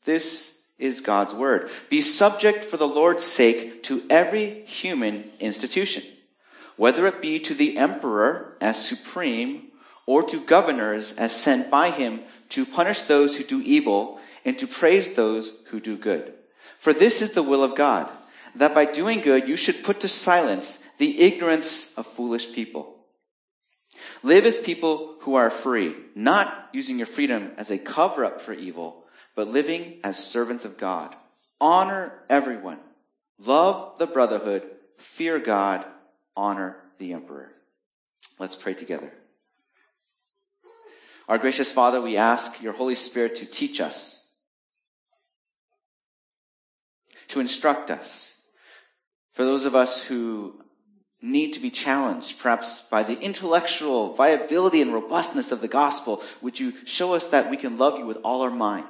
This is God's word. Be subject for the Lord's sake to every human institution, whether it be to the emperor as supreme or to governors as sent by him to punish those who do evil and to praise those who do good. For this is the will of God, that by doing good you should put to silence the ignorance of foolish people. Live as people who are free, not using your freedom as a cover-up for evil, but living as servants of God. Honor everyone. Love the brotherhood. Fear God. Honor the emperor. Let's pray together. Our gracious Father, we ask your Holy Spirit to teach us, to instruct us. For those of us who need to be challenged, perhaps by the intellectual viability and robustness of the gospel, would you show us that we can love you with all our mind?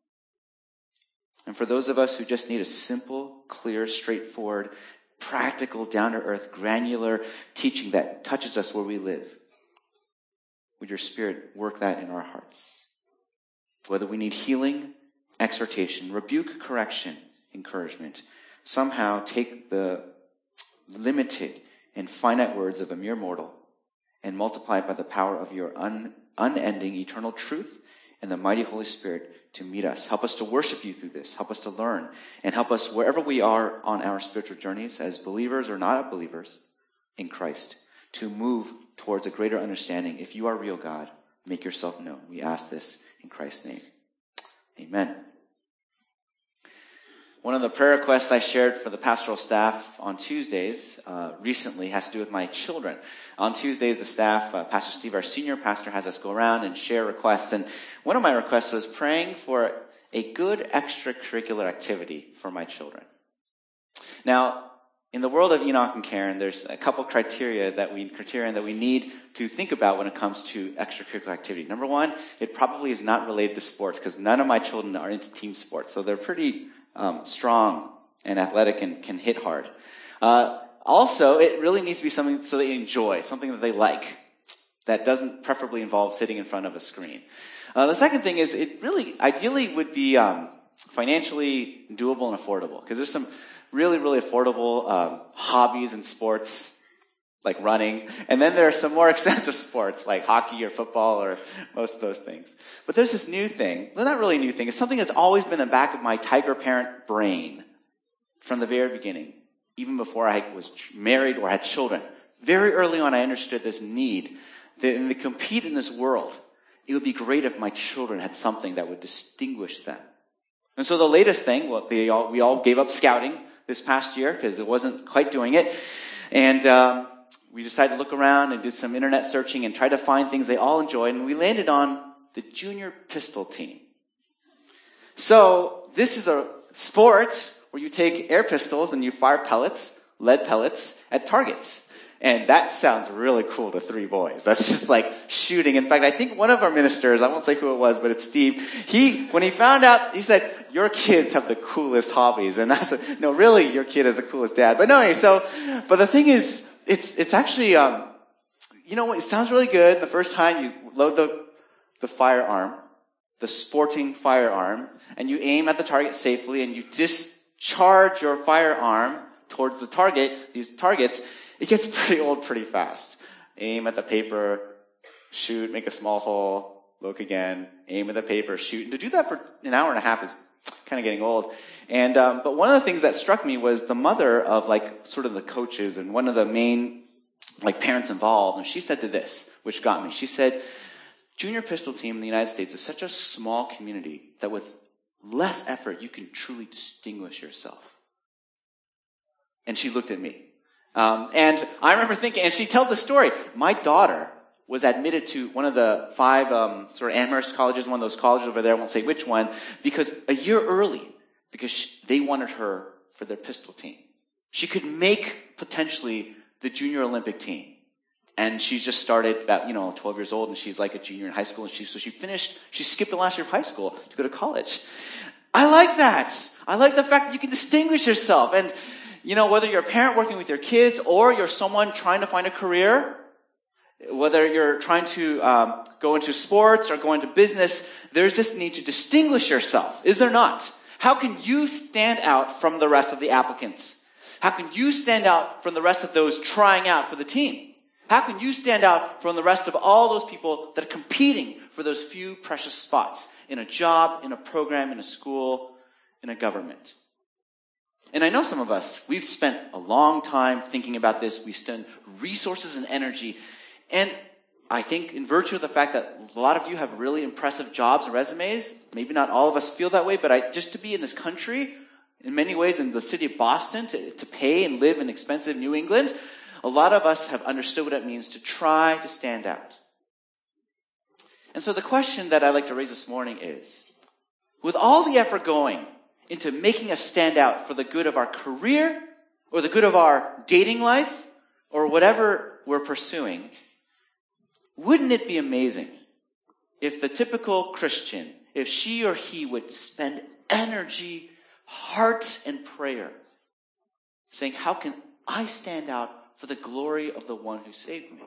And for those of us who just need a simple, clear, straightforward, practical, down-to-earth, granular teaching that touches us where we live, would your Spirit work that in our hearts? Whether we need healing, exhortation, rebuke, correction, encouragement, somehow take the limited and finite words of a mere mortal and multiply it by the power of your unending eternal truth and the mighty Holy Spirit to meet us. Help us to worship you through this. Help us to learn. And help us wherever we are on our spiritual journeys, as believers or not believers in Christ, to move towards a greater understanding. If you are real, God, make yourself known. We ask this in Christ's name. Amen. One of the prayer requests I shared for the pastoral staff on Tuesdays recently has to do with my children. On Tuesdays, the staff, Pastor Steve, our senior pastor, has us go around and share requests. And one of my requests was praying for a good extracurricular activity for my children. Now, in the world of Enoch and Karen, there's a couple criterion that we need to think about when it comes to extracurricular activity. Number one, it probably is not related to sports because none of my children are into team sports. So they're pretty strong and athletic and can hit hard. Also, it really needs to be something so they enjoy, something that they like, that doesn't preferably involve sitting in front of a screen. The second thing is it really ideally would be financially doable and affordable, because there's some really, really affordable hobbies and sports like running, and then there are some more expensive sports like hockey or football or most of those things. But there's this new thing, well, not really a new thing, it's something that's always been in the back of my tiger parent brain from the very beginning, even before I was married or had children. Very early on, I understood this need that to compete in this world, it would be great if my children had something that would distinguish them. And so the latest thing, well, we all gave up scouting this past year because it wasn't quite doing it. And we decided to look around and did some internet searching and try to find things they all enjoyed, and we landed on the junior pistol team. So this is a sport where you take air pistols and you fire pellets, lead pellets, at targets. And that sounds really cool to three boys. That's just like shooting. In fact, I think one of our ministers, I won't say who it was, but it's Steve, when he found out, he said, your kids have the coolest hobbies. And I said, no, really, your kid is the coolest dad. But no, anyway, but the thing is, it's actually, it sounds really good the first time you load the firearm, the sporting firearm, and you aim at the target safely and you discharge your firearm towards the target, these targets. It gets pretty old pretty fast. Aim at the paper, shoot, make a small hole, look again, aim at the paper, shoot. And to do that for an hour and a half is kind of getting old. And but one of the things that struck me was the mother of sort of the coaches and one of the main parents involved. And she said to this, which got me. She said, junior pistol team in the United States is such a small community that with less effort you can truly distinguish yourself. And she looked at me. And I remember thinking, and she told the story. My daughter was admitted to one of the 5 sort of Amherst colleges, one of those colleges over there, I won't say which one, because a year early, because they wanted her for their pistol team. She could make potentially the junior Olympic team. And she just started about, 12 years old, and she's like a junior in high school, and she skipped the last year of high school to go to college. I like that. I like the fact that you can distinguish yourself. And whether you're a parent working with your kids or you're someone trying to find a career, Whether you're trying to go into sports or go into business, there's this need to distinguish yourself, is there not? How can you stand out from the rest of the applicants? How can you stand out from the rest of those trying out for the team? How can you stand out from the rest of all those people that are competing for those few precious spots in a job, in a program, in a school, in a government? And I know some of us, we've spent a long time thinking about this. We spend resources and energy. And I think in virtue of the fact that a lot of you have really impressive jobs and resumes, maybe not all of us feel that way, but just to be in this country, in many ways in the city of Boston, to pay and live in expensive New England, a lot of us have understood what it means to try to stand out. And so the question that I'd like to raise this morning is, with all the effort going into making us stand out for the good of our career or the good of our dating life or whatever we're pursuing, wouldn't it be amazing if the typical Christian, if she or he would spend energy, heart, and prayer saying, how can I stand out for the glory of the one who saved me?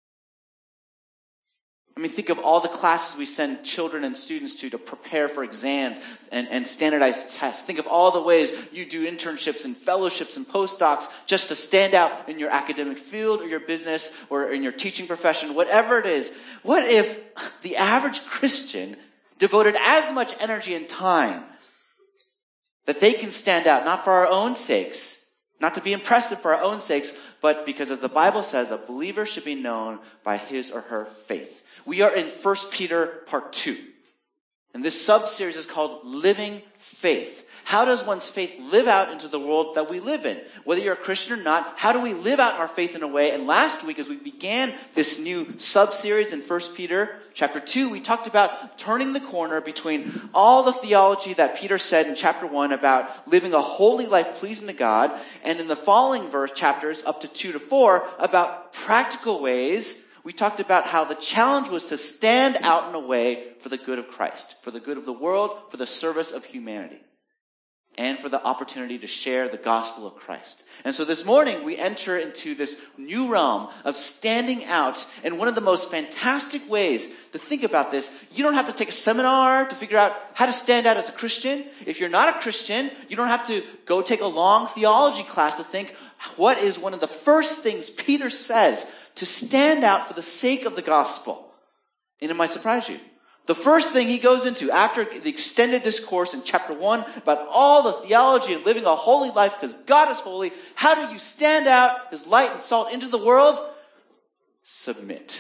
I mean, think of all the classes we send children and students to prepare for exams and standardized tests. Think of all the ways you do internships and fellowships and postdocs just to stand out in your academic field or your business or in your teaching profession, whatever it is. What if the average Christian devoted as much energy and time that they can stand out, not for our own sakes, not to be impressive for our own sakes, but because, as the Bible says, a believer should be known by his or her faith. We are in 1 Peter part 2. And this sub-series is called Living Faith. How does one's faith live out into the world that we live in? Whether you're a Christian or not, how do we live out our faith in a way? And last week, as we began this new sub-series in 1 Peter chapter 2, we talked about turning the corner between all the theology that Peter said in chapter 1 about living a holy life pleasing to God, and in the following chapters up to 2 to 4 about practical ways. We talked about how the challenge was to stand out in a way for the good of Christ, for the good of the world, for the service of humanity, and for the opportunity to share the gospel of Christ. And so this morning, we enter into this new realm of standing out. And one of the most fantastic ways to think about this, you don't have to take a seminar to figure out how to stand out as a Christian. If you're not a Christian, you don't have to go take a long theology class to think, what is one of the first things Peter says to stand out for the sake of the gospel? And it might surprise you. The first thing he goes into after the extended discourse in chapter 1 about all the theology of living a holy life because God is holy, how do you stand out as light and salt into the world? Submit.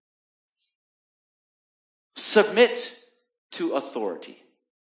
Submit to authority.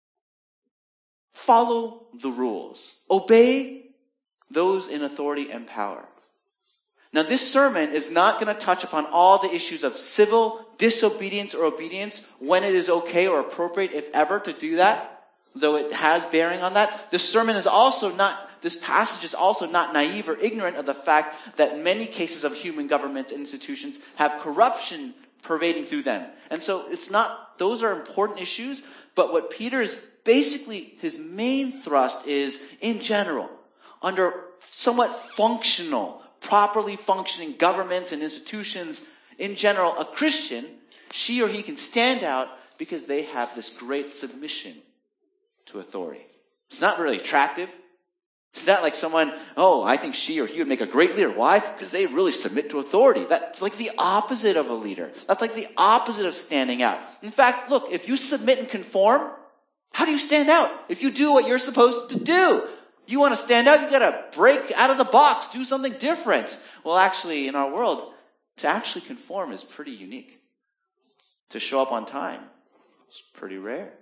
Follow the rules. Obey those in authority and power. Now, this sermon is not going to touch upon all the issues of civil disobedience or obedience, when it is okay or appropriate, if ever, to do that, though it has bearing on that. This passage is also not naive or ignorant of the fact that many cases of human government institutions have corruption pervading through them. And so those are important issues, but what Peter is basically, his main thrust is, in general, under somewhat functional, properly functioning governments and institutions, in general, a Christian, she or he can stand out because they have this great submission to authority. It's not really attractive. It's not like someone, I think she or he would make a great leader. Why? Because they really submit to authority. That's like the opposite of a leader. That's like the opposite of standing out. In fact, look, if you submit and conform, how do you stand out? If you do what you're supposed to do, you want to stand out, you got to break out of the box, do something different. Well, actually, in our world, to actually conform is pretty unique. To show up on time is pretty rare.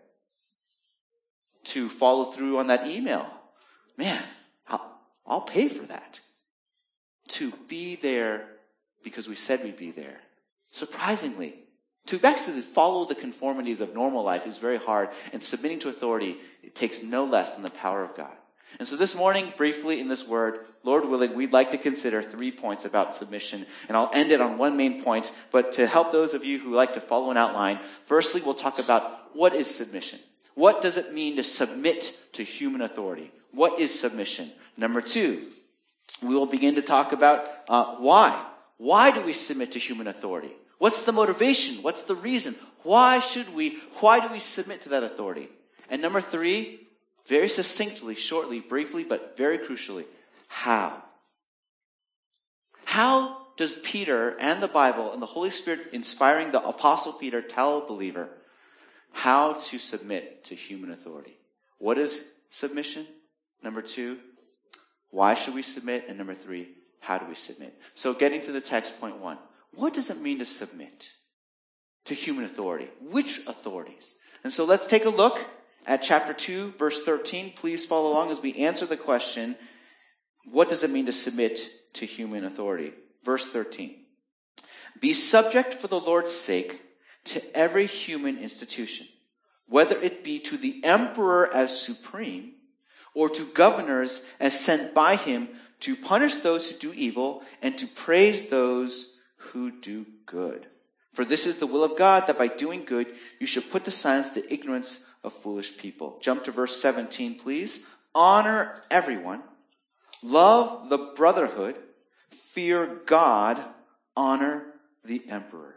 To follow through on that email, man, I'll pay for that. To be there because we said we'd be there. Surprisingly, to actually follow the conformities of normal life is very hard, and submitting to authority, it takes no less than the power of God. And so this morning, briefly in this word, Lord willing, we'd like to consider 3 points about submission. And I'll end it on one main point, but to help those of you who like to follow an outline, firstly, we'll talk about what is submission. What does it mean to submit to human authority? What is submission? Number 2, we will begin to talk about why. Why do we submit to human authority? What's the motivation? What's the reason? Why do we submit to that authority? And number 3, very succinctly, shortly, briefly, but very crucially, how? How does Peter and the Bible and the Holy Spirit inspiring the Apostle Peter tell a believer how to submit to human authority? What is submission? Number 2, why should we submit? And number 3, how do we submit? So getting to the text, point 1. What does it mean to submit to human authority? Which authorities? And so let's take a look at chapter 2, verse 13. Please follow along as we answer the question, what does it mean to submit to human authority? Verse 13. Be subject for the Lord's sake to every human institution, whether it be to the emperor as supreme, or to governors as sent by him to punish those who do evil and to praise those who do good. For this is the will of God, that by doing good you should put to silence the ignorance of foolish people. Jump to verse 17, please. Honor everyone. Love the brotherhood. Fear God. Honor the emperor.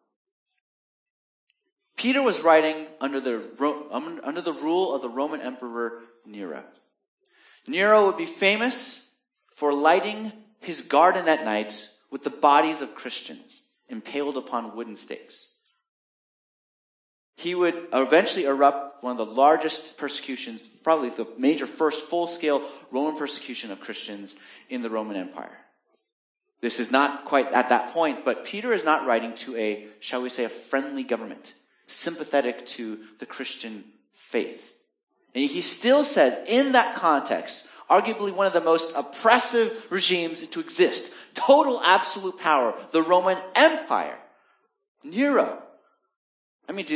Peter was writing under the rule of the Roman Emperor Nero. Nero would be famous for lighting his garden at night with the bodies of Christians impaled upon wooden stakes. He would eventually erupt one of the largest persecutions, probably the major first full-scale Roman persecution of Christians in the Roman Empire. This is not quite at that point, but Peter is not writing to a, shall we say, a friendly government, sympathetic to the Christian faith. And he still says, in that context, arguably one of the most oppressive regimes to exist, total absolute power, the Roman Empire, Nero. I mean,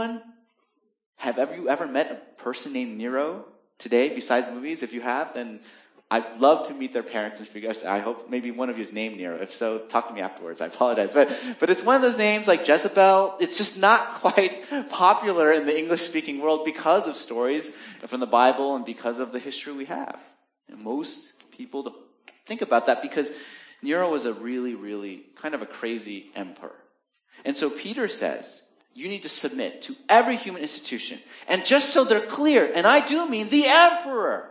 have you ever met a person named Nero today besides movies? If you have, then I'd love to meet their parents and figure out, I hope maybe one of you is named Nero. If so, talk to me afterwards. I apologize. But it's one of those names like Jezebel. It's just not quite popular in the English-speaking world because of stories from the Bible and because of the history we have. And most people don't think about that because Nero was a really, really kind of a crazy emperor. And so Peter says, you need to submit to every human institution. And just so they're clear, and I do mean the emperor.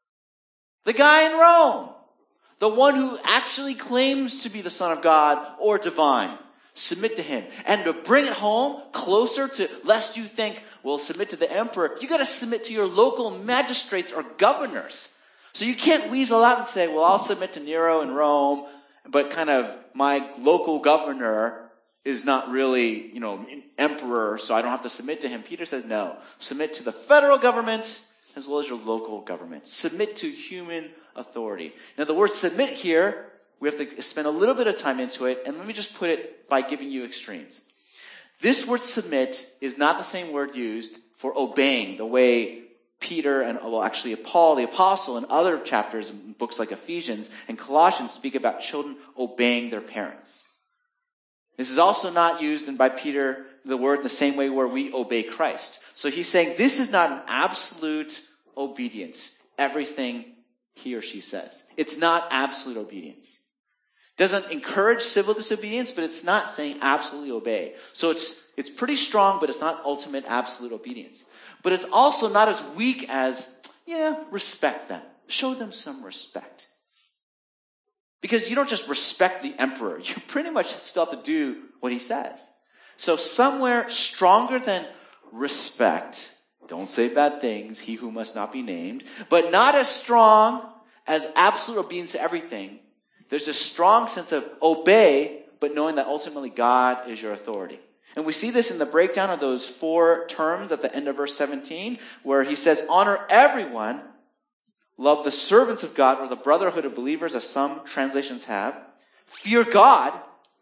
The guy in Rome. The one who actually claims to be the Son of God or divine. Submit to him. And to bring it home closer to, lest you think, well, submit to the emperor, you got to submit to your local magistrates or governors. So you can't weasel out and say, well, I'll submit to Nero in Rome, but kind of my local governor is not really, an emperor, so I don't have to submit to him. Peter says, no. Submit to the federal government as well as your local government. Submit to human authority. Now, the word submit here, we have to spend a little bit of time into it, and let me just put it by giving you extremes. This word submit is not the same word used for obeying, the way Peter and, actually Paul, the apostle, and other chapters in books like Ephesians and Colossians speak about children obeying their parents. This is also not used by Peter, the word, the same way where we obey Christ. So he's saying this is not an absolute obedience, everything he or she says. It's not absolute obedience. It doesn't encourage civil disobedience, but it's not saying absolutely obey. So it's pretty strong, but it's not ultimate absolute obedience. But it's also not as weak as, respect them. Show them some respect. Because you don't just respect the emperor. You pretty much still have to do what he says. So somewhere stronger than respect, don't say bad things, he who must not be named, but not as strong as absolute obedience to everything. There's a strong sense of obey, but knowing that ultimately God is your authority. And we see this in the breakdown of those 4 terms at the end of verse 17, where he says, honor everyone, love the servants of God, or the brotherhood of believers, as some translations have. Fear God.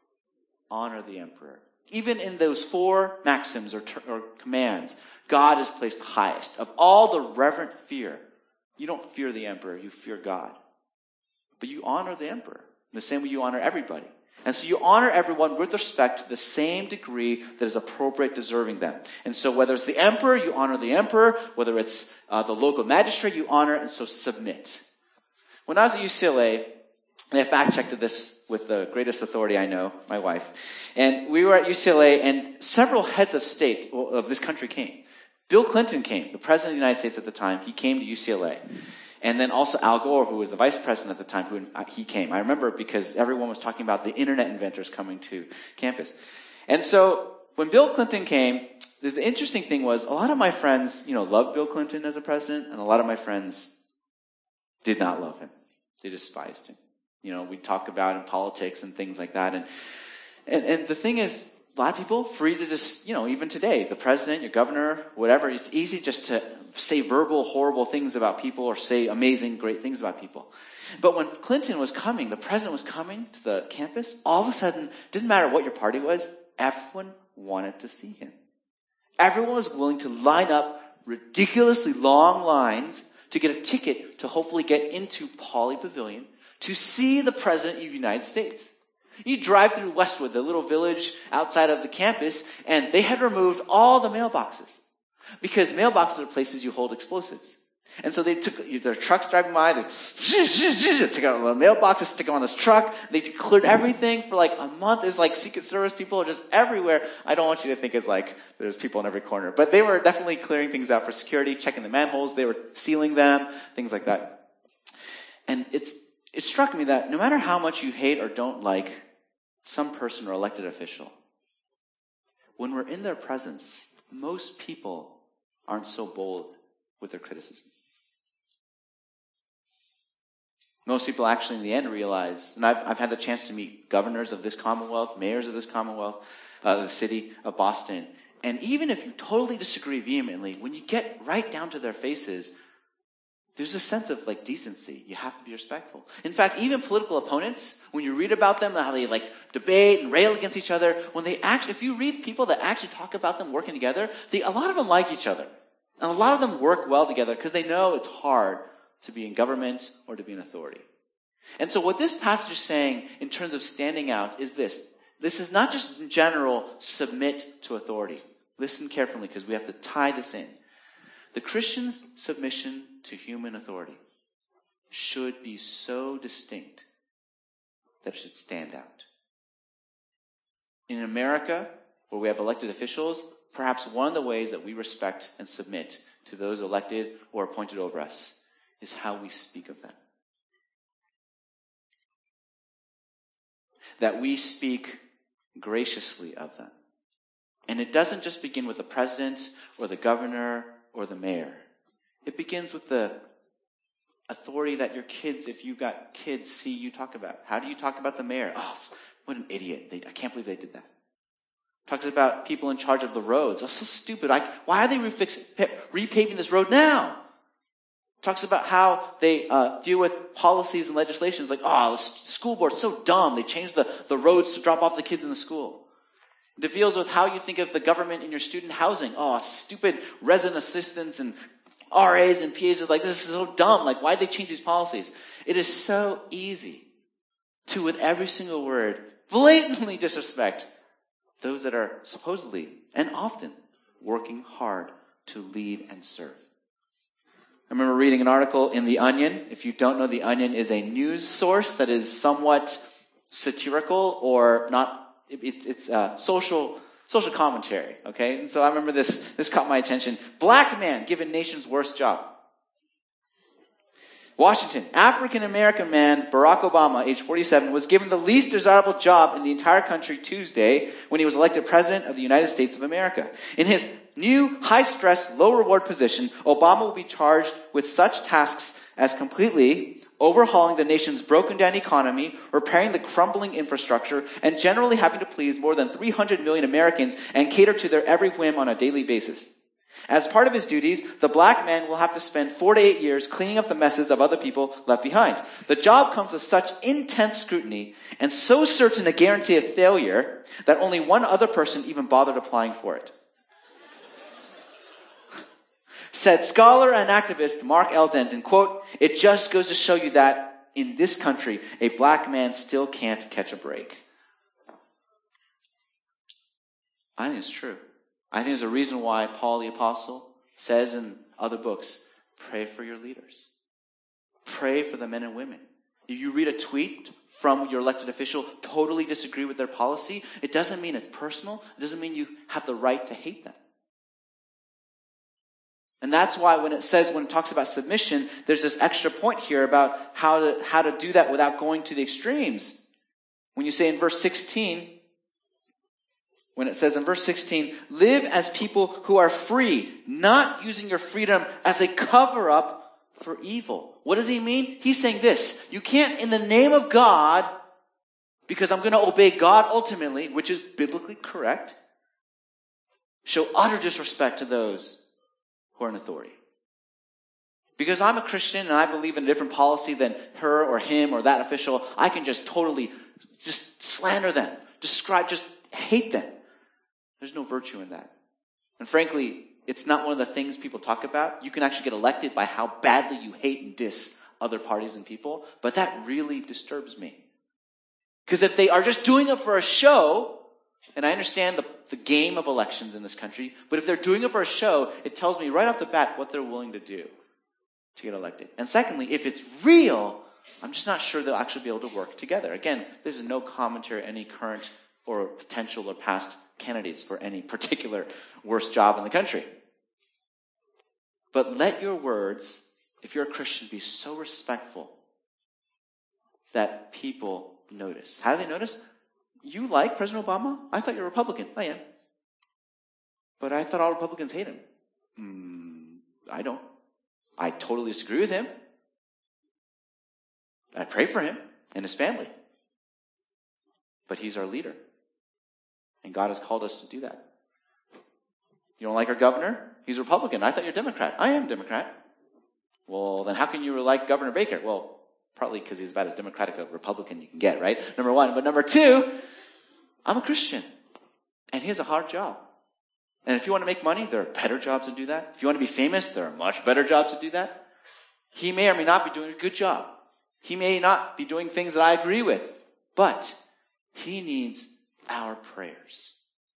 Honor the emperor. Even in those 4 maxims or commands, God is placed highest. Of all the reverent fear, you don't fear the emperor, you fear God. But you honor the emperor in the same way you honor everybody. And so you honor everyone with respect to the same degree that is appropriate, deserving them. And so whether it's the emperor, you honor the emperor. Whether it's the local magistrate, you honor, and so submit. When I was at UCLA, And I fact-checked this with the greatest authority I know, my wife. And we were at UCLA, and several heads of state of this country came. Bill Clinton came, the president of the United States at the time. He came to UCLA. And then also Al Gore, who was the vice president at the time, he came. I remember because everyone was talking about the internet inventors coming to campus. And so when Bill Clinton came, the interesting thing was a lot of my friends, loved Bill Clinton as a president, and a lot of my friends did not love him. They despised him. We'd talk about in politics and things like that. And the thing is, a lot of people free to just, even today, the president, your governor, whatever, it's easy just to say verbal, horrible things about people or say amazing, great things about people. But when Clinton was coming, the president was coming to the campus, all of a sudden, didn't matter what your party was, everyone wanted to see him. Everyone was willing to line up ridiculously long lines to get a ticket to hopefully get into Pauley Pavilion to see the president of the United States. You drive through Westwood, the little village outside of the campus, and they had removed all the mailboxes. Because mailboxes are places you hold explosives. And so they took their trucks driving by, they took out the mailboxes, stick them on this truck. They cleared everything for like a month. It's like Secret Service people are just everywhere. I don't want you to think it's like there's people in every corner. But they were definitely clearing things out for security, checking the manholes. They were sealing them, things like that. And it struck me that no matter how much you hate or don't like some person or elected official, when we're in their presence, most people aren't so bold with their criticism. Most people actually in the end realize, and I've had the chance to meet governors of this Commonwealth, mayors of this Commonwealth, the city of Boston, and even if you totally disagree vehemently, when you get right down to their faces, there's a sense of decency. You have to be respectful. In fact, even political opponents, when you read about them, how they debate and rail against each other, if you read people that actually talk about them working together, a lot of them like each other. And a lot of them work well together because they know it's hard to be in government or to be in authority. And so what this passage is saying in terms of standing out is this. This is not just in general submit to authority. Listen carefully because we have to tie this in. The Christian's submission to human authority should be so distinct that it should stand out. In America, where we have elected officials, perhaps one of the ways that we respect and submit to those elected or appointed over us is how we speak of them. That we speak graciously of them. And it doesn't just begin with the president or the governor or the mayor. It begins with the authority that your kids, if you've got kids, see you talk about. How do you talk about the mayor? Oh, what an idiot. I can't believe they did that. Talks about people in charge of the roads. That's so stupid. Why are they repaving this road now? Talks about how they deal with policies and legislations like, the school board's so dumb. They changed the roads to drop off the kids in the school. It deals with how you think of the government in your student housing. Stupid resident assistants and RAs and PAs is this is so dumb. Why'd they change these policies? It is so easy to, with every single word, blatantly disrespect those that are supposedly and often working hard to lead and serve. I remember reading an article in The Onion. If you don't know, The Onion is a news source that is somewhat satirical or not. It's social commentary, okay? And so I remember this caught my attention. Black man given nation's worst job. Washington, African-American man Barack Obama, age 47, was given the least desirable job in the entire country Tuesday when he was elected President of the United States of America. In his new high-stress, low-reward position, Obama will be charged with such tasks as completely overhauling the nation's broken-down economy, repairing the crumbling infrastructure, and generally having to please more than 300 million Americans and cater to their every whim on a daily basis. As part of his duties, the black man will have to spend 4 to 8 years cleaning up the messes of other people left behind. The job comes with such intense scrutiny and so certain a guarantee of failure that only one other person even bothered applying for it. Said scholar and activist Mark L. Denton, quote, "It just goes to show you that in this country, a black man still can't catch a break." I think it's true. I think there's a reason why Paul the Apostle says in other books, pray for your leaders. Pray for the men and women. You read a tweet from your elected official, totally disagree with their policy, it doesn't mean it's personal. It doesn't mean you have the right to hate them. And that's why when it talks about submission, there's this extra point here about how to do that without going to the extremes. When you say in verse 16, when it says in verse 16, live as people who are free, not using your freedom as a cover-up for evil. What does he mean? He's saying this: you can't, in the name of God, because I'm going to obey God ultimately, which is biblically correct, show utter disrespect to those who are in authority. Because I'm a Christian and I believe in a different policy than her or him or that official, I can just totally just slander them, just hate them. There's no virtue in that. And frankly, it's not one of the things people talk about. You can actually get elected by how badly you hate and diss other parties and people, but that really disturbs me. Because if they are just doing it for a show, and I understand the game of elections in this country, but if they're doing it for a show, it tells me right off the bat what they're willing to do to get elected. And secondly, if it's real, I'm just not sure they'll actually be able to work together. Again, this is no commentary on any current or potential or past candidates for any particular worst job in the country. But let your words, if you're a Christian, be so respectful that people notice. How do they notice? You like President Obama? I thought you were a Republican. I am. But I thought all Republicans hate him. I don't. I totally disagree with him. I pray for him and his family. But he's our leader. And God has called us to do that. You don't like our governor? He's a Republican. I thought you're a Democrat. I am a Democrat. Well, then how can you like Governor Baker? Well, partly because he's about as democratic a Republican you can get, right? Number one. But number two, I'm a Christian. And he has a hard job. And if you want to make money, there are better jobs to do that. If you want to be famous, there are much better jobs to do that. He may or may not be doing a good job. He may not be doing things that I agree with. But he needs our prayers.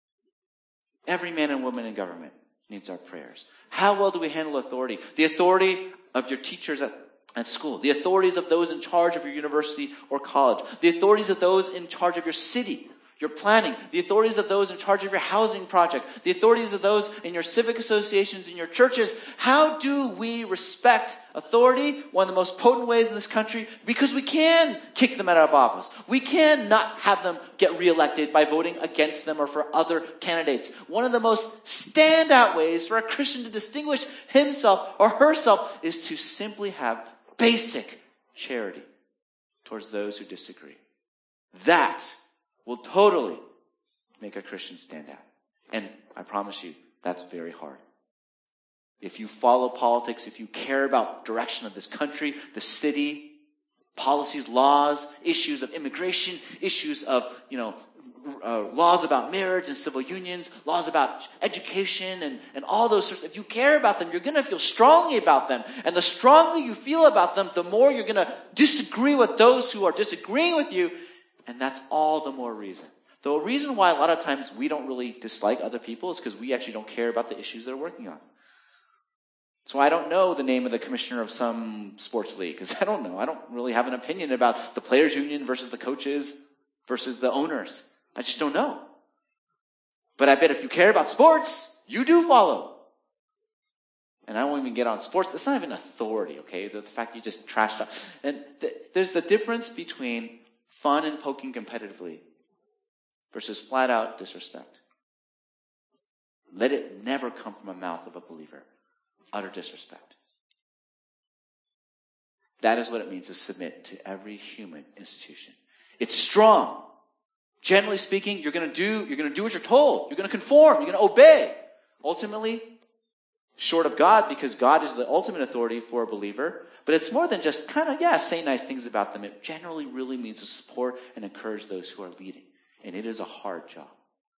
Every man and woman in government needs our prayers. How well do we handle authority? The authority of your teachers at school. The authorities of those in charge of your university or college. The authorities of those in charge of your city, your planning. The authorities of those in charge of your housing project. The authorities of those in your civic associations, in your churches. How do we respect authority? One of the most potent ways in this country, because we can kick them out of office. We can not have them get reelected by voting against them or for other candidates. One of the most standout ways for a Christian to distinguish himself or herself is to simply have basic charity towards those who disagree. That will totally make a Christian stand out. And I promise you, that's very hard. If you follow politics, if you care about the direction of this country, the city, policies, laws, issues of immigration, issues of, laws about marriage and civil unions, laws about education and all those sorts. If you care about them, you're going to feel strongly about them. And the strongly you feel about them, the more you're going to disagree with those who are disagreeing with you. And that's all the more reason. The reason why a lot of times we don't really dislike other people is because we actually don't care about the issues they're working on. So I don't know the name of the commissioner of some sports league, because I don't know. I don't really have an opinion about the players' union versus the coaches versus the owners. I just don't know. But I bet if you care about sports, you do follow. And I won't even get on sports. It's not even authority, okay? The fact you just trashed up. And there's the difference between fun and poking competitively versus flat out disrespect. Let it never come from the mouth of a believer. Utter disrespect. That is what it means to submit to every human institution. It's strong. Generally speaking, you're going to do what you're told. You're going to conform. You're going to obey. Ultimately, short of God, because God is the ultimate authority for a believer. But it's more than just say nice things about them. It generally really means to support and encourage those who are leading. And it is a hard job.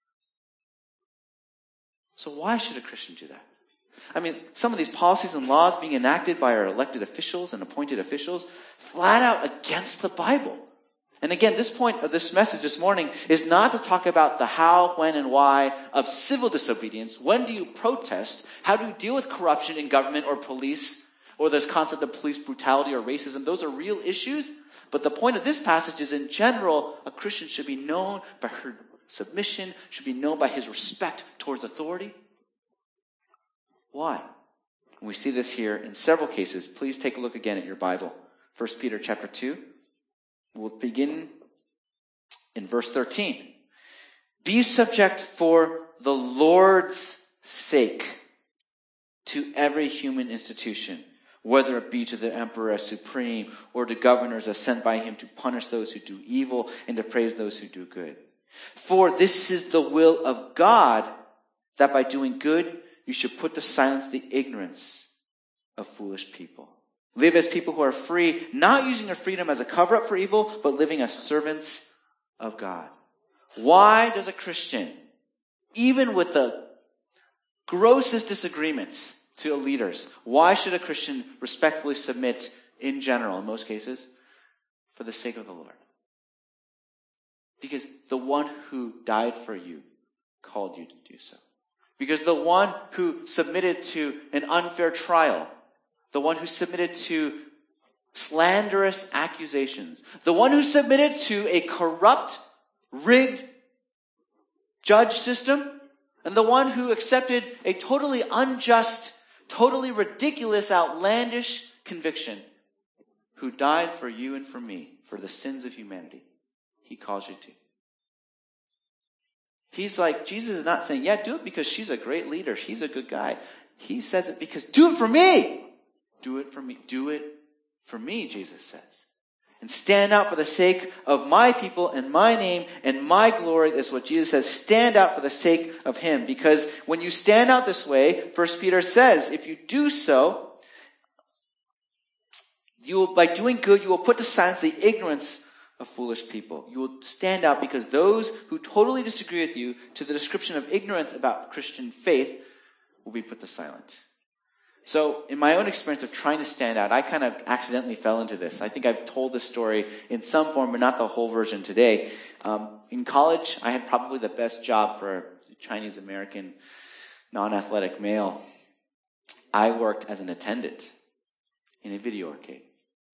So why should a Christian do that? I mean, some of these policies and laws being enacted by our elected officials and appointed officials, flat out against the Bible. And again, this point of this message this morning is not to talk about the how, when, and why of civil disobedience. When do you protest? How do you deal with corruption in government or police or this concept of police brutality or racism. Those are real issues. But the point of this passage is, in general, a Christian should be known by her submission, should be known by his respect towards authority. Why? And we see this here in several cases. Please take a look again at your Bible. 1 Peter chapter 2. We'll begin in verse 13. Be subject for the Lord's sake to every human institution, whether it be to the emperor as supreme or to governors as sent by him to punish those who do evil and to praise those who do good. For this is the will of God, that by doing good you should put to silence the ignorance of foolish people. Live as people who are free, not using their freedom as a cover-up for evil, but living as servants of God. Why does a Christian, even with the grossest disagreements to leaders, why should a Christian respectfully submit in general, in most cases, for the sake of the Lord? Because the one who died for you called you to do so. Because the one who submitted to an unfair trial, the one who submitted to slanderous accusations, the one who submitted to a corrupt, rigged judge system, and the one who accepted a totally unjust, totally ridiculous, outlandish conviction, who died for you and for me, for the sins of humanity, he calls you to. He's like, Jesus is not saying, yeah, do it because she's a great leader. He's a good guy. He says it because, do it for me. Do it for me. Do it for me, Jesus says. And stand out for the sake of my people and my name and my glory. That's what Jesus says. Stand out for the sake of him. Because when you stand out this way, 1 Peter says, if you do so, you will, by doing good, you will put to silence the ignorance of foolish people. You will stand out because those who totally disagree with you to the description of ignorance about Christian faith will be put to silence. So in my own experience of trying to stand out, I kind of accidentally fell into this. I think I've told this story in some form, but not the whole version today. In college, I had probably the best job for a Chinese American non-athletic male. I worked as an attendant in a video arcade.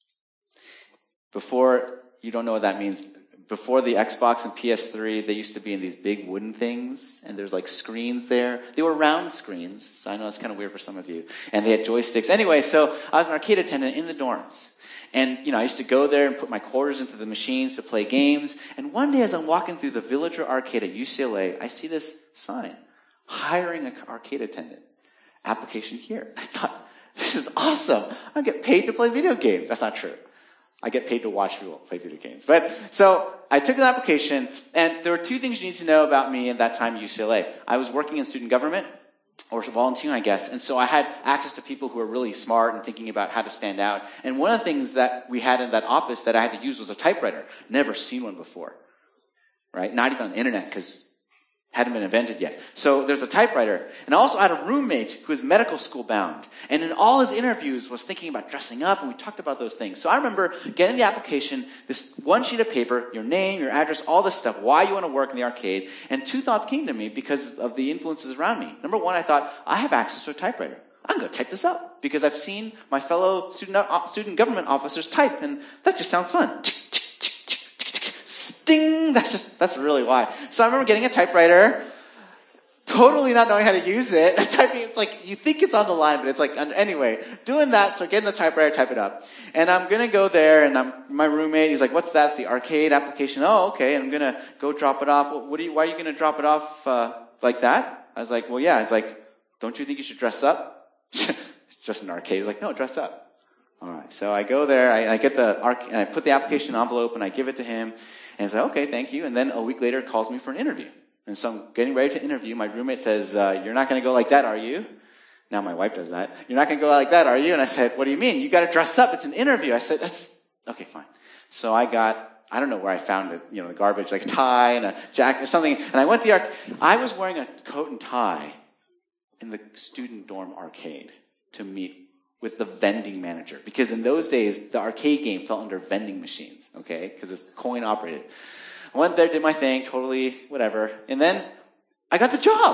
Before, you don't know what that means. Before the Xbox and PS3, they used to be in these big wooden things, and there's like screens there. They were round screens, so I know it's kind of weird for some of you. And they had joysticks. Anyway, so I was an arcade attendant in the dorms. And, I used to go there and put my quarters into the machines to play games. And one day as I'm walking through the Villager Arcade at UCLA, I see this sign, hiring an arcade attendant. Application here. I thought, this is awesome. I get paid to play video games. That's not true. I get paid to watch people play video games. But so I took an application, and there were two things you need to know about me at that time at UCLA. I was working in student government, or volunteering, I guess, and so I had access to people who were really smart and thinking about how to stand out. And one of the things that we had in that office that I had to use was a typewriter. Never seen one before, right? Not even on the internet, because hadn't been invented yet. So there's a typewriter. And I also had a roommate who was medical school bound. And in all his interviews was thinking about dressing up, and we talked about those things. So I remember getting the application, this one sheet of paper, your name, your address, all this stuff, why you want to work in the arcade. And two thoughts came to me because of the influences around me. Number one, I thought, I have access to a typewriter. I'm going to type this up because I've seen my fellow student government officers type, and that just sounds fun. Sting! That's really why. So I remember getting a typewriter, totally not knowing how to use it. Typing, it's like, you think it's on the line, but it's like, anyway, doing that, so getting the typewriter, type it up. And I'm gonna go there, and my roommate, he's like, what's that? It's the arcade application. Oh, okay, and I'm gonna go drop it off. Why are you gonna drop it off, like that? I was like, well, yeah. He's like, don't you think you should dress up? It's just an arcade. He's like, no, dress up. Alright, so I go there, I get and I put the application envelope, and I give it to him. And I said, okay, thank you. And then a week later, calls me for an interview. And so I'm getting ready to interview. My roommate says, you're not going to go like that, are you? Now my wife does that. You're not going to go like that, are you? And I said, what do you mean? You got to dress up. It's an interview. I said, okay, fine. So I don't know where I found it, the garbage, like a tie and a jacket or something. And I went to I was wearing a coat and tie in the student dorm arcade to meet with the vending manager. Because in those days, the arcade game fell under vending machines, okay? Because it's coin operated. I went there, did my thing, totally whatever. And then I got the job.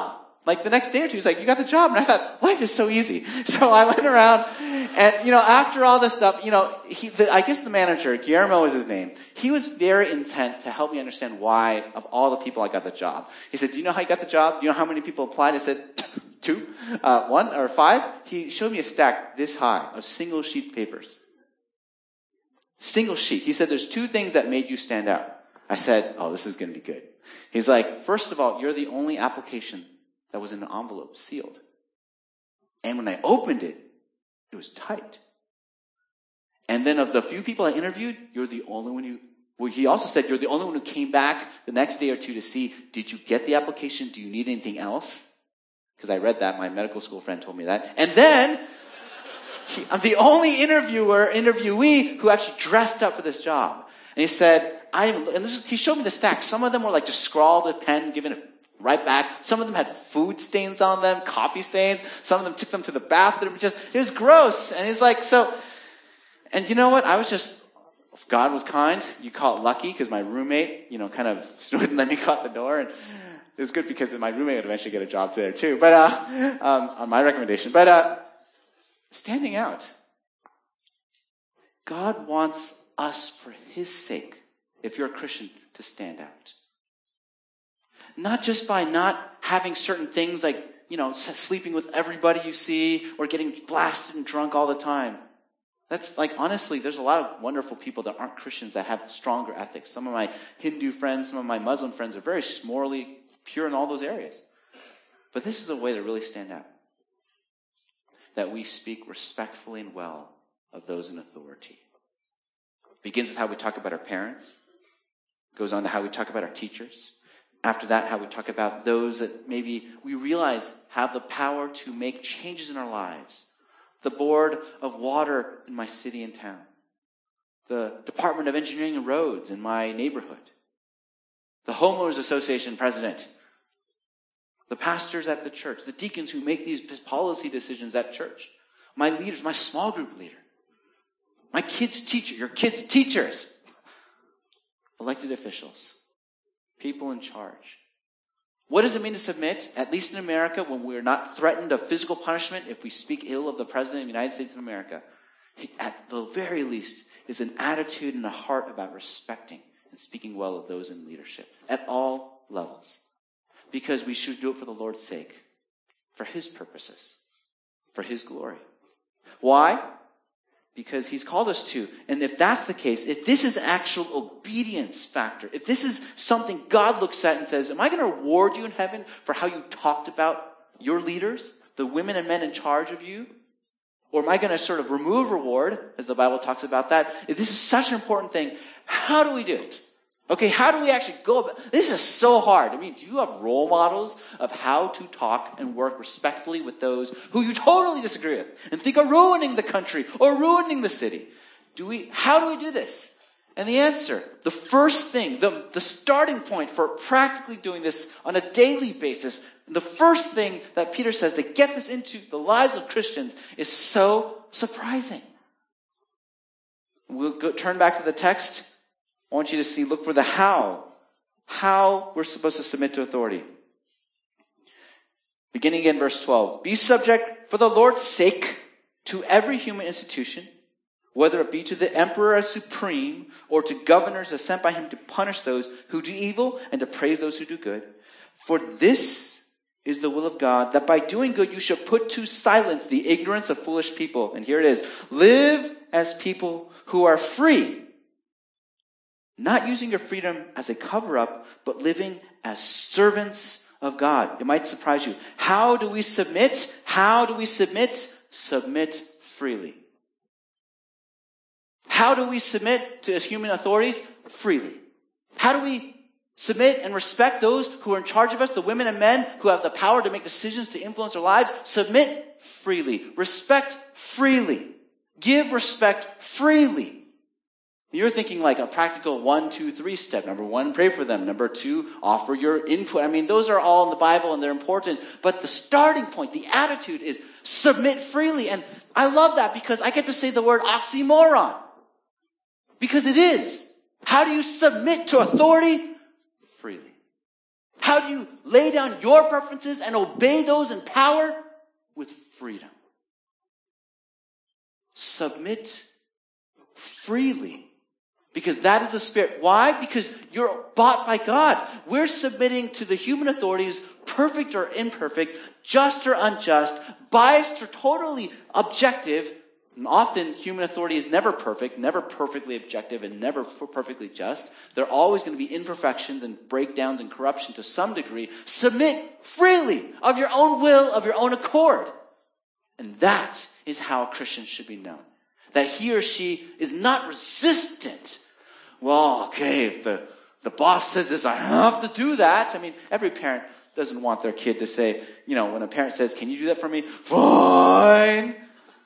Like the next day or two, he's like, you got the job. And I thought, life is so easy. So I went around and, after all this stuff, I guess the manager, Guillermo was his name. He was very intent to help me understand why of all the people I got the job. He said, do you know how you got the job? Do you know how many people applied? I said, 2, 1 or 5. He showed me a stack this high of single sheet papers. Single sheet. He said, there's 2 things that made you stand out. I said, oh, this is going to be good. He's like, first of all, you're the only application that was in an envelope sealed. And when I opened it, it was tight. And then of the few people I interviewed, you're the only one he also said, you're the only one who came back the next day or two to see, did you get the application? Do you need anything else? Because I read that. My medical school friend told me that. And then, I'm the only interviewee who actually dressed up for this job. And he said, he showed me the stack. Some of them were like just scrawled with pen, given it right back. Some of them had food stains on them, coffee stains. Some of them took them to the bathroom. It was gross. And he's like, and you know what? If God was kind, you call it lucky, because my roommate, kind of wouldn't let me go out the door. And it was good because my roommate would eventually get a job there too. But, on my recommendation. But, standing out. God wants us, for his sake, if you're a Christian, to stand out. Not just by not having certain things like, sleeping with everybody you see or getting blasted and drunk all the time. That's like, honestly, there's a lot of wonderful people that aren't Christians that have stronger ethics. Some of my Hindu friends, some of my Muslim friends are very morally pure in all those areas. But this is a way to really stand out. That we speak respectfully and well of those in authority. It begins with how we talk about our parents. Goes on to how we talk about our teachers. After that, how we talk about those that maybe we realize have the power to make changes in our lives. The board of water in my city and town. The Department of Engineering and Roads in my neighborhood. The Homeowners Association president. The pastors at the church. The deacons who make these policy decisions at church. My leaders, my small group leader. My kids' teacher, your kids' teachers. Elected officials. People in charge. What does it mean to submit, at least in America, when we're not threatened of physical punishment if we speak ill of the President of the United States of America? At the very least, is an attitude and a heart about respecting and speaking well of those in leadership at all levels. Because we should do it for the Lord's sake, for his purposes, for his glory. Why? Because he's called us to. And if that's the case, if this is actual obedience factor, if this is something God looks at and says, am I going to reward you in heaven for how you talked about your leaders, the women and men in charge of you? Or am I going to sort of remove reward, as the Bible talks about that? If this is such an important thing, how do we do it? Okay, how do we actually go about this? Is so hard. I mean, do you have role models of how to talk and work respectfully with those who you totally disagree with and think are ruining the country or ruining the city? How do we do this? And the answer, the first thing, the starting point for practically doing this on a daily basis, the first thing that Peter says to get this into the lives of Christians is so surprising. We'll turn back to the text. I want you to look for the how we're supposed to submit to authority. Beginning again, verse 12. Be subject for the Lord's sake to every human institution, whether it be to the emperor as supreme or to governors as sent by him to punish those who do evil and to praise those who do good. For this is the will of God, that by doing good you shall put to silence the ignorance of foolish people. And here it is. Live as people who are free. Not using your freedom as a cover-up, but living as servants of God. It might surprise you. How do we submit? Submit freely. How do we submit to human authorities? Freely. How do we submit and respect those who are in charge of us, the women and men who have the power to make decisions to influence our lives? Submit freely. Respect freely. Give respect freely. You're thinking like a practical 1, 2, 3 step. Number 1, pray for them. Number 2, offer your input. I mean, those are all in the Bible and they're important. But the starting point, the attitude is submit freely. And I love that because I get to say the word oxymoron. Because it is. How do you submit to authority? Freely. How do you lay down your preferences and obey those in power? With freedom. Submit freely. Because that is the Spirit. Why? Because you're bought by God. We're submitting to the human authorities, perfect or imperfect, just or unjust, biased or totally objective. And often human authority is never perfect, never perfectly objective, and never perfectly just. There are always going to be imperfections and breakdowns and corruption to some degree. Submit freely, of your own will, of your own accord. And that is how a Christian should be known. That he or she is not resistant. Well, okay, if the boss says this, I have to do that. I mean, every parent doesn't want their kid to say, when a parent says, can you do that for me? Fine.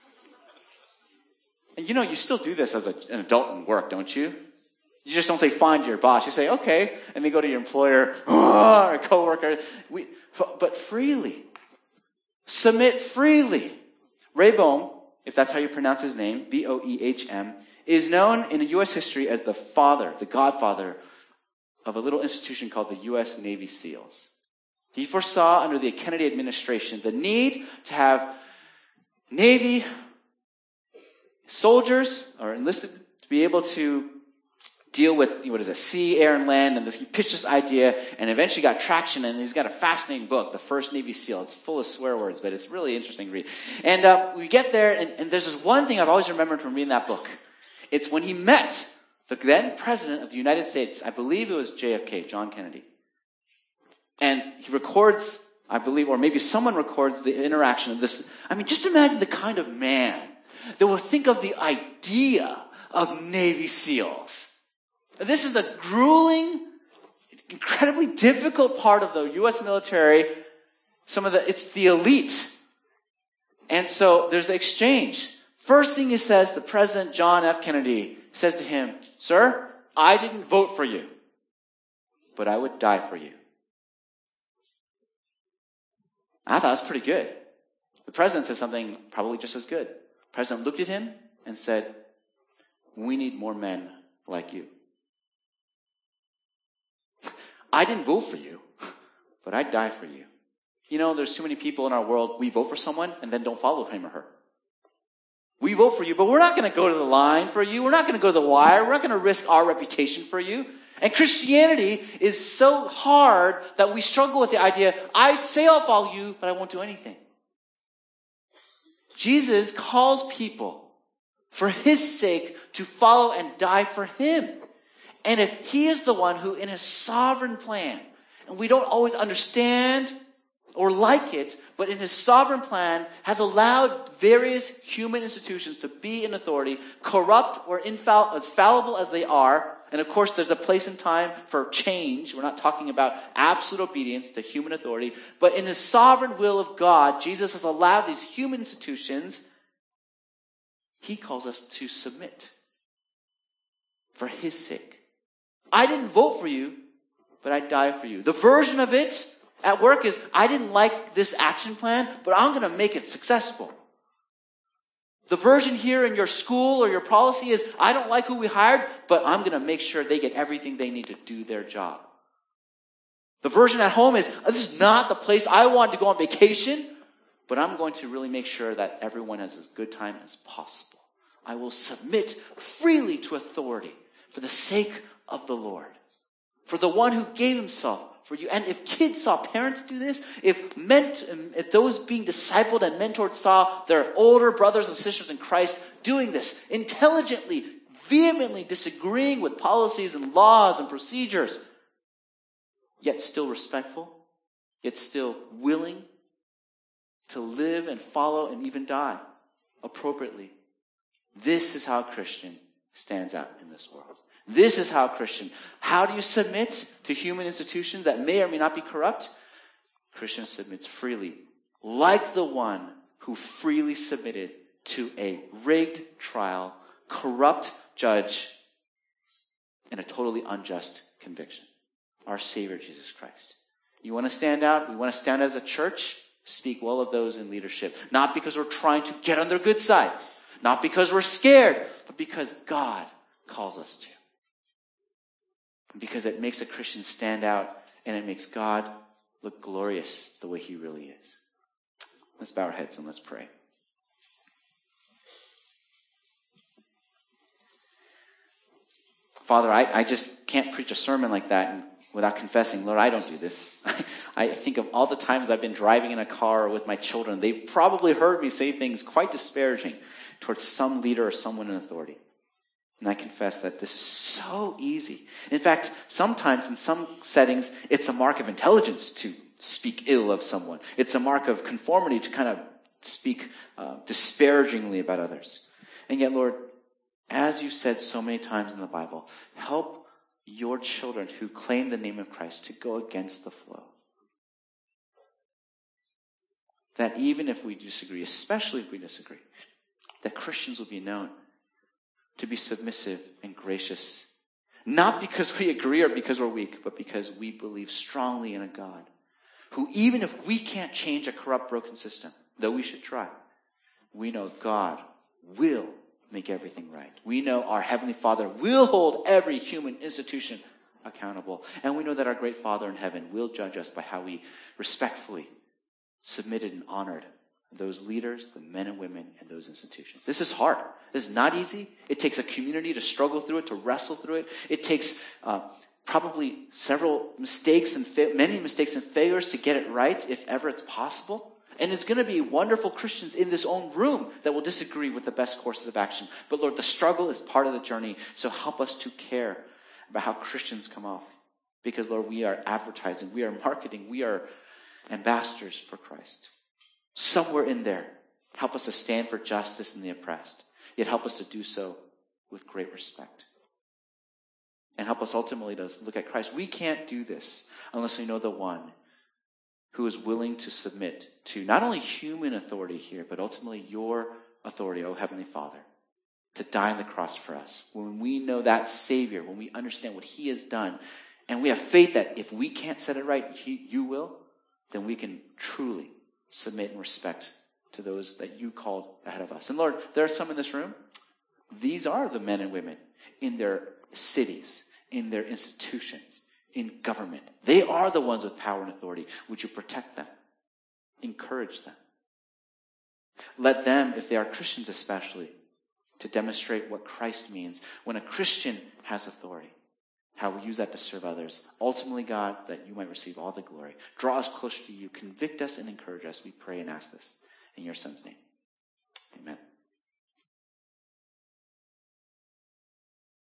And you still do this as an adult in work, don't you? You just don't say fine to your boss. You say, okay. And then go to your employer or a coworker. But freely. Submit freely. Rehoboam, if that's how you pronounce his name, Boehm, is known in U.S. history as the godfather of a little institution called the U.S. Navy SEALs. He foresaw under the Kennedy administration the need to have Navy soldiers or enlisted to be able to deal with, sea, air, and land. And he pitched this idea and eventually got traction. And he's got a fascinating book, The First Navy SEAL. It's full of swear words, but it's really interesting to read. And we get there, and there's this one thing I've always remembered from reading that book. It's when he met the then president of the United States. I believe it was JFK, John Kennedy. And he records, I believe, or maybe someone records the interaction of this. I mean, just imagine the kind of man that will think of the idea of Navy SEALs. This is a grueling, incredibly difficult part of the U.S. military. It's the elite. And so there's the exchange. First thing he says, the President John F. Kennedy says to him, "Sir, I didn't vote for you, but I would die for you." I thought it was pretty good. The president said something probably just as good. The president looked at him and said, "We need more men like you. I didn't vote for you, but I'd die for you." There's too many people in our world, we vote for someone and then don't follow him or her. We vote for you, but we're not going to go to the line for you. We're not going to go to the wire. We're not going to risk our reputation for you. And Christianity is so hard that we struggle with the idea, I say I'll follow you, but I won't do anything. Jesus calls people for his sake to follow and die for him. And if he is the one who in his sovereign plan, and we don't always understand or like it, but in his sovereign plan has allowed various human institutions to be in authority, corrupt or as fallible as they are. And of course, there's a place and time for change. We're not talking about absolute obedience to human authority. But in the sovereign will of God, Jesus has allowed these human institutions. He calls us to submit for his sake. I didn't vote for you, but I died for you. The version of it at work is, I didn't like this action plan, but I'm going to make it successful. The version here in your school or your policy is, I don't like who we hired, but I'm going to make sure they get everything they need to do their job. The version at home is, this is not the place I wanted to go on vacation, but I'm going to really make sure that everyone has as good time as possible. I will submit freely to authority for the sake of the Lord, for the one who gave himself for you. And if kids saw parents do this, if those being discipled and mentored saw their older brothers and sisters in Christ doing this, intelligently, vehemently disagreeing with policies and laws and procedures, yet still respectful, yet still willing to live and follow and even die appropriately. This is how a Christian stands out in this world. This is how a Christian. How do you submit to human institutions that may or may not be corrupt? Christian submits freely, like the one who freely submitted to a rigged trial, corrupt judge, and a totally unjust conviction. Our Savior, Jesus Christ. You want to stand out? We want to stand as a church? Speak well of those in leadership. Not because we're trying to get on their good side. Not because we're scared, but because God calls us to. Because it makes a Christian stand out and it makes God look glorious the way he really is. Let's bow our heads and let's pray. Father, I just can't preach a sermon like that without confessing, Lord, I don't do this. I think of all the times I've been driving in a car with my children. They've probably heard me say things quite disparaging towards some leader or someone in authority. And I confess that this is so easy. In fact, sometimes in some settings, it's a mark of intelligence to speak ill of someone. It's a mark of conformity to kind of speak disparagingly about others. And yet, Lord, as you said so many times in the Bible, help your children who claim the name of Christ to go against the flow. That even if we disagree, especially if we disagree, that Christians will be known to be submissive and gracious, not because we agree or because we're weak, but because we believe strongly in a God who, even if we can't change a corrupt, broken system, though we should try, we know God will make everything right. We know our Heavenly Father will hold every human institution accountable. And we know that our great Father in heaven will judge us by how we respectfully submitted and honored those leaders, the men and women in those institutions. This is hard. This is not easy. It takes a community to struggle through it, to wrestle through it. It takes probably several mistakes and many mistakes and failures to get it right, if ever it's possible. And it's going to be wonderful Christians in this own room that will disagree with the best courses of action. But Lord, the struggle is part of the journey. So help us to care about how Christians come off. Because Lord, we are advertising, we are marketing, we are ambassadors for Christ. Somewhere in there, help us to stand for justice and the oppressed. Yet help us to do so with great respect. And help us ultimately to look at Christ. We can't do this unless we know the one who is willing to submit to not only human authority here, but ultimately your authority, O Heavenly Father, to die on the cross for us. When we know that Savior, when we understand what he has done, and we have faith that if we can't set it right, you will, then we can truly submit and respect to those that you called ahead of us. And Lord, there are some in this room. These are the men and women in their cities, in their institutions, in government. They are the ones with power and authority. Would you protect them? Encourage them. Let them, if they are Christians especially, to demonstrate what Christ means when a Christian has authority. How we use that to serve others. Ultimately, God, that you might receive all the glory. Draw us closer to you. Convict us and encourage us. We pray and ask this in your Son's name. Amen.